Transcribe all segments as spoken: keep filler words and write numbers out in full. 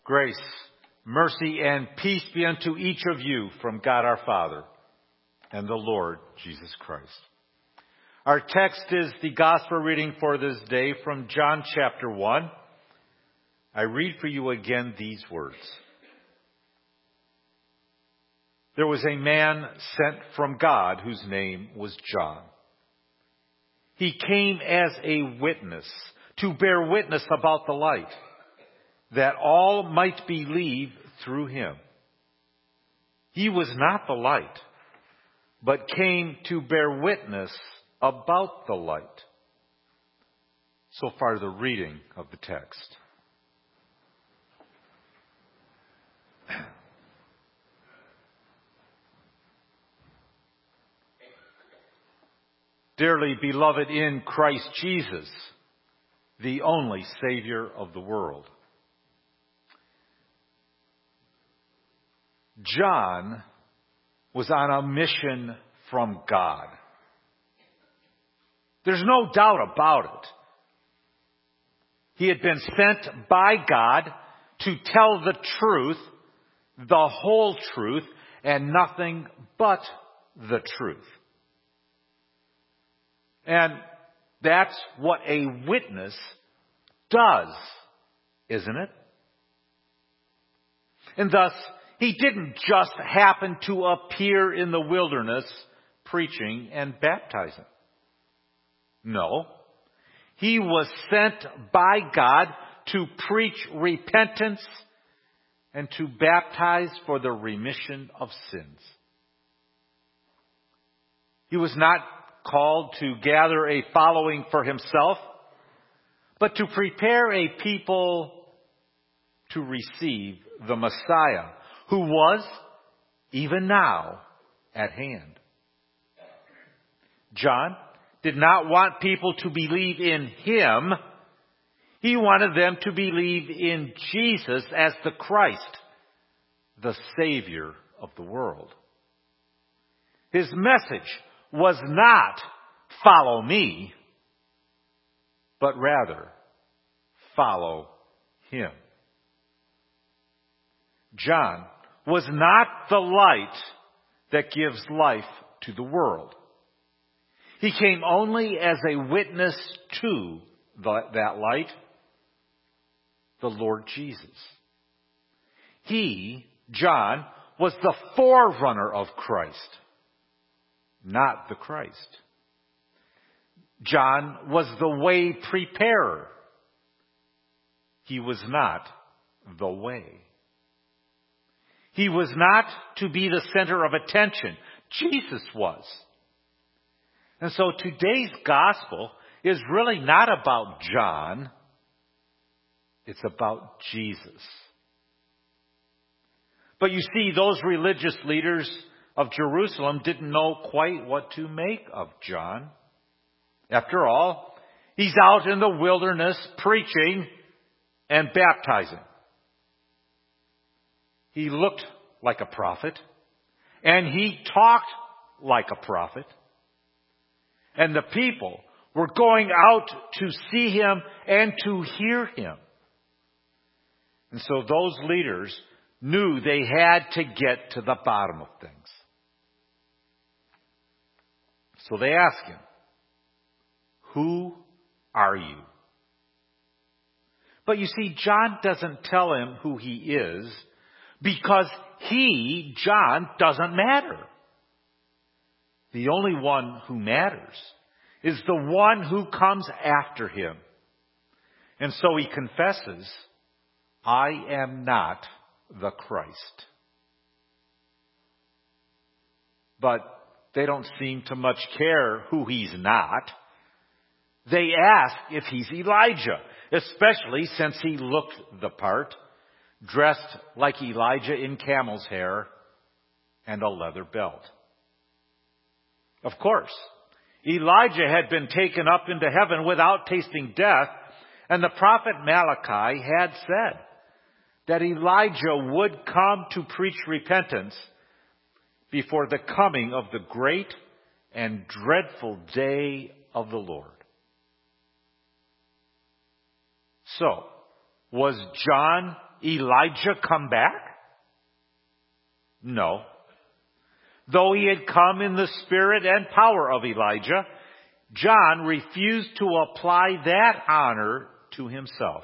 Grace, mercy, and peace be unto each of you from God our Father and the Lord Jesus Christ. Our text is the gospel reading for this day from John chapter one. I read for you again these words. There was a man sent from God whose name was John. He came as a witness to bear witness about the light, that all might believe through him. He was not the light, but came to bear witness about the light. So far, the reading of the text. Dearly beloved in Christ Jesus, the only Savior of the world. John was on a mission from God. There's no doubt about it. He had been sent by God to tell the truth, the whole truth, and nothing but the truth. And that's what a witness does, isn't it? And thus, he didn't just happen to appear in the wilderness preaching and baptizing. No. He was sent by God to preach repentance and to baptize for the remission of sins. He was not called to gather a following for himself, but to prepare a people to receive the Messiah, who was, even now, at hand. John did not want people to believe in him. He wanted them to believe in Jesus as the Christ, the Savior of the world. His message was not, follow me, but rather, follow him. John was not the light that gives life to the world. He came only as a witness to the, that light, the Lord Jesus. He, John, was the forerunner of Christ, not the Christ. John was the way preparer. He was not the way. He was not to be the center of attention. Jesus was. And so today's gospel is really not about John. It's about Jesus. But you see, those religious leaders of Jerusalem didn't know quite what to make of John. After all, he's out in the wilderness preaching and baptizing. He looked like a prophet, and he talked like a prophet. And the people were going out to see him and to hear him. And so those leaders knew they had to get to the bottom of things. So they asked him, "Who are you?" But you see, John doesn't tell him who he is, because he, John, doesn't matter. The only one who matters is the one who comes after him. And so he confesses, "I am not the Christ." But they don't seem to much care who he's not. They ask if he's Elijah, especially since he looked the part, dressed like Elijah in camel's hair and a leather belt. Of course, Elijah had been taken up into heaven without tasting death, and the prophet Malachi had said that Elijah would come to preach repentance before the coming of the great and dreadful day of the Lord. So, was John Elijah come back? No. Though he had come in the spirit and power of Elijah, John refused to apply that honor to himself.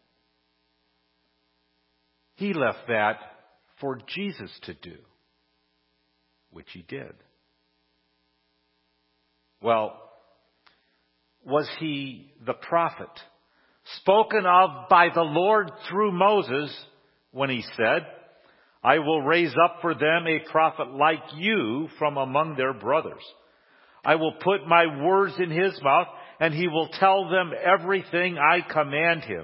He left that for Jesus to do, which he did. Well, was he the prophet spoken of by the Lord through Moses when he said, I will raise up for them a prophet like you from among their brothers. I will put my words in his mouth, and he will tell them everything I command him.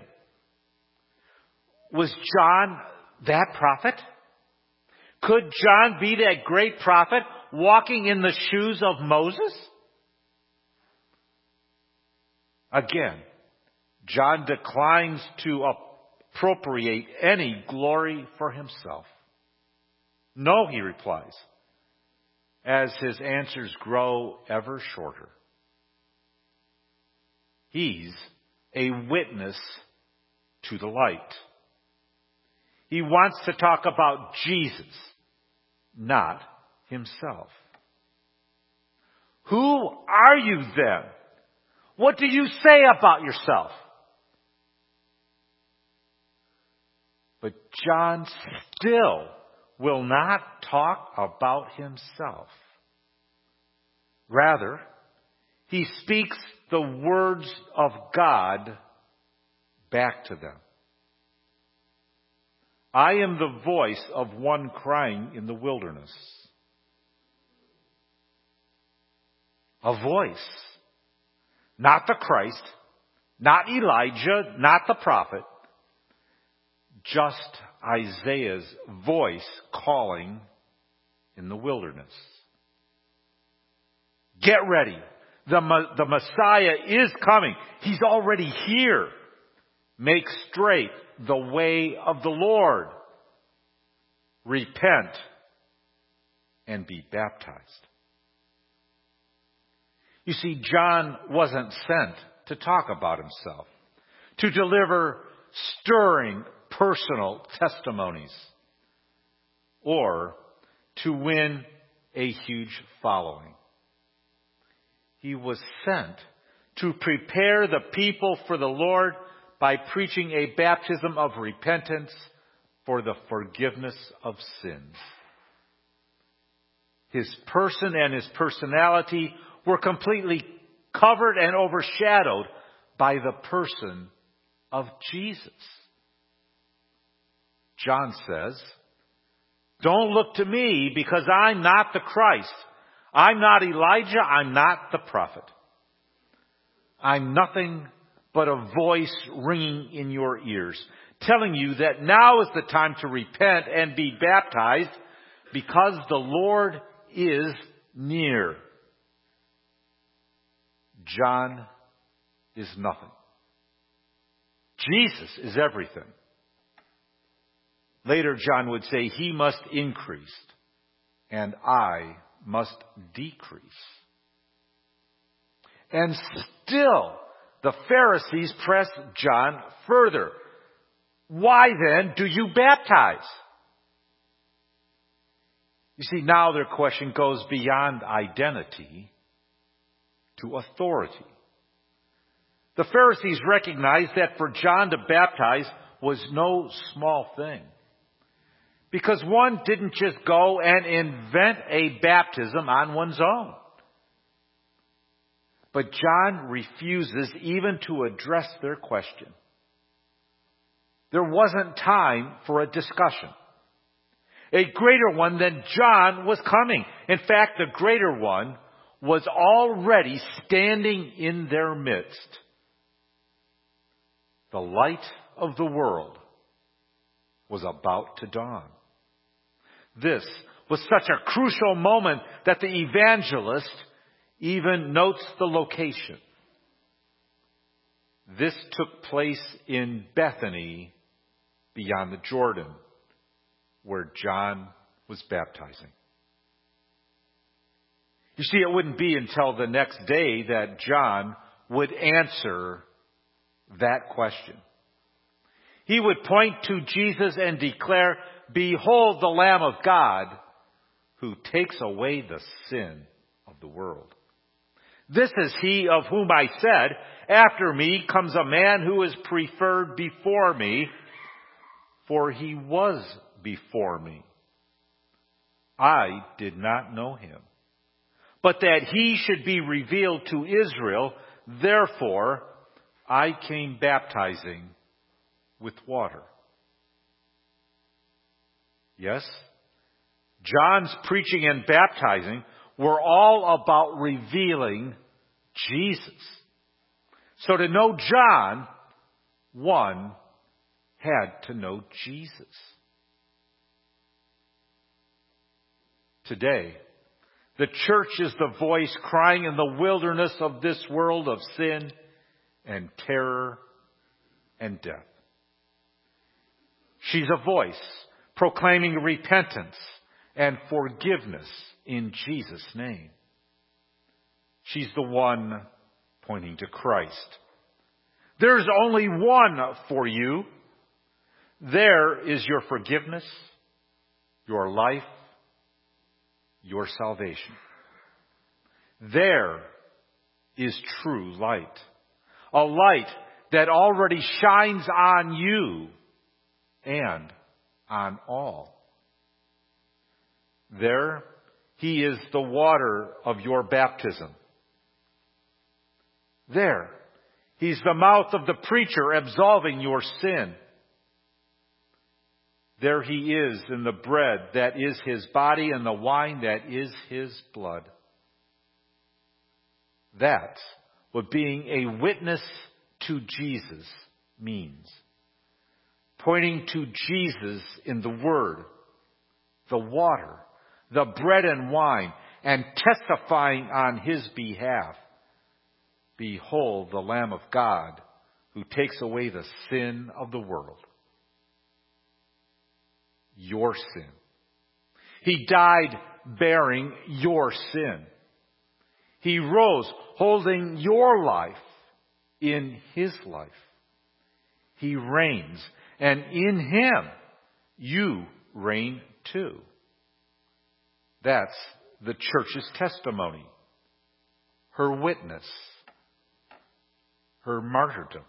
Was John that prophet? Could John be that great prophet walking in the shoes of Moses? Again, John declines to appropriate any glory for himself. No, he replies, as his answers grow ever shorter. He's a witness to the light. He wants to talk about Jesus, not himself. Who are you then? What do you say about yourself? But John still will not talk about himself. Rather, he speaks the words of God back to them. I am the voice of one crying in the wilderness. A voice. Not the Christ, not Elijah, not the prophet. Just Isaiah's voice calling in the wilderness. Get ready. The, the Messiah is coming. He's already here. Make straight the way of the Lord. Repent and be baptized. You see, John wasn't sent to talk about himself, to deliver stirring personal testimonies, or to win a huge following. He was sent to prepare the people for the Lord by preaching a baptism of repentance for the forgiveness of sins. His person and his personality were completely covered and overshadowed by the person of Jesus. John says, don't look to me because I'm not the Christ. I'm not Elijah. I'm not the prophet. I'm nothing but a voice ringing in your ears, telling you that now is the time to repent and be baptized because the Lord is near. John is nothing. Jesus is everything. Later, John would say, he must increase and I must decrease. And still, the Pharisees press John further. Why then do you baptize? You see, now their question goes beyond identity to authority. The Pharisees recognized that for John to baptize was no small thing. Because one didn't just go and invent a baptism on one's own. But John refuses even to address their question. There wasn't time for a discussion. A greater one than John was coming. In fact, the greater one was already standing in their midst. The light of the world was about to dawn. This was such a crucial moment that the evangelist even notes the location. This took place in Bethany beyond the Jordan, where John was baptizing. You see, it wouldn't be until the next day that John would answer that question. He would point to Jesus and declare, "Behold the Lamb of God who takes away the sin of the world. This is he of whom I said, after me comes a man who is preferred before me, for he was before me. I did not know him, but that he should be revealed to Israel. Therefore, I came baptizing with water." Yes, John's preaching and baptizing were all about revealing Jesus. So to know John, one had to know Jesus. Today, the church is the voice crying in the wilderness of this world of sin and terror and death. She's a voice proclaiming repentance and forgiveness in Jesus' name. She's the one pointing to Christ. There's only one for you. There is your forgiveness, your life, your salvation. There is true light. A light that already shines on you and on all. There, he is the water of your baptism. There, he's the mouth of the preacher absolving your sin. There he is in the bread that is his body and the wine that is his blood. That's what being a witness to Jesus means. Pointing to Jesus in the Word, the water, the bread and wine, and testifying on his behalf. Behold the Lamb of God who takes away the sin of the world. Your sin. He died bearing your sin. He rose holding your life in his life. He reigns, and in him you reign too. That's the church's testimony, her witness, her martyrdom.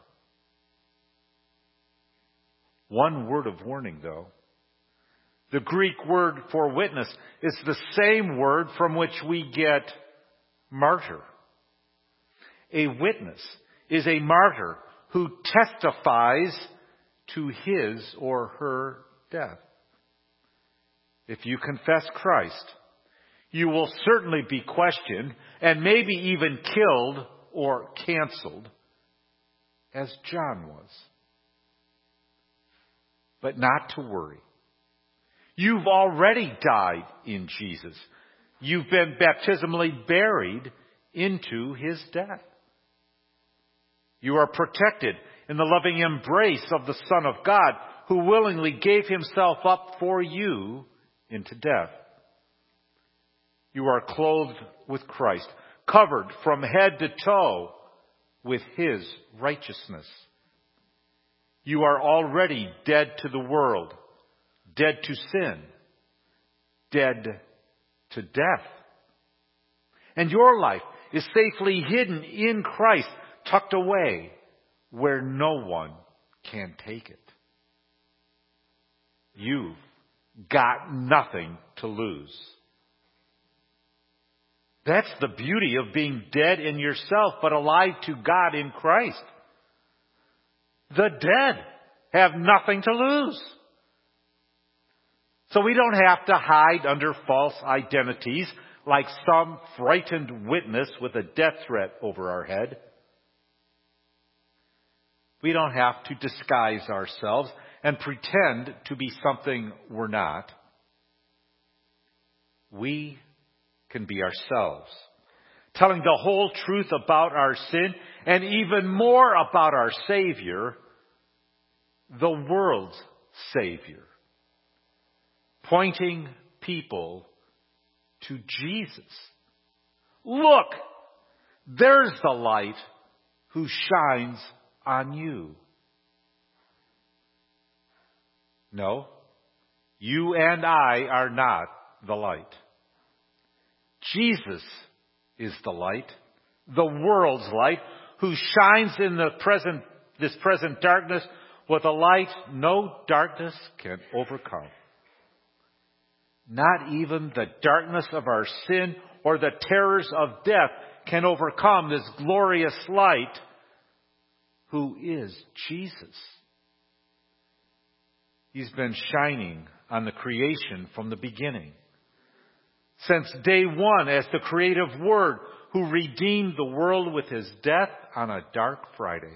One word of warning, though. The Greek word for witness is the same word from which we get martyr. A witness is a martyr who testifies to his or her death. If you confess Christ, you will certainly be questioned and maybe even killed or canceled, as John was. But not to worry. You've already died in Jesus. You've been baptismally buried into his death. You are protected in the loving embrace of the Son of God, who willingly gave himself up for you into death. You are clothed with Christ, covered from head to toe with his righteousness. You are already dead to the world, dead to sin, dead to death. And your life is safely hidden in Christ, tucked away where no one can take it. You've got nothing to lose. That's the beauty of being dead in yourself, but alive to God in Christ. The dead have nothing to lose. So we don't have to hide under false identities like some frightened witness with a death threat over our head. We don't have to disguise ourselves and pretend to be something we're not. We can be ourselves, telling the whole truth about our sin and even more about our Savior, the world's Savior, pointing people to Jesus. Look, there's the light who shines on you. No, you and I are not the light. Jesus is the light, the world's light, who shines in the present, this present darkness with a light no darkness can overcome. Not even the darkness of our sin or the terrors of death can overcome this glorious light, who is Jesus. He's been shining on the creation from the beginning. Since day one, as the creative Word who redeemed the world with His death on a dark Friday.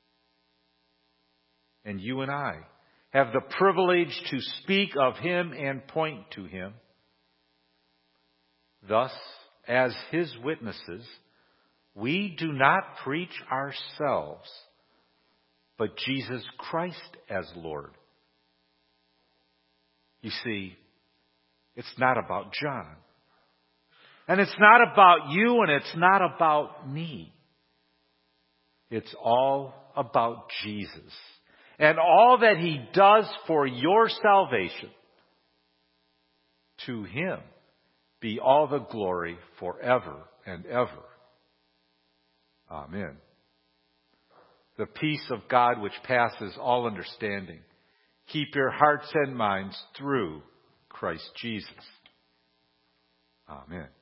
And you and I have the privilege to speak of Him and point to Him. Thus, as His witnesses, we do not preach ourselves, but Jesus Christ as Lord. You see, it's not about John. And it's not about you, and it's not about me. It's all about Jesus and all that He does for your salvation. To Him be all the glory forever and ever. Amen. The peace of God which passes all understanding, keep your hearts and minds through Christ Jesus. Amen.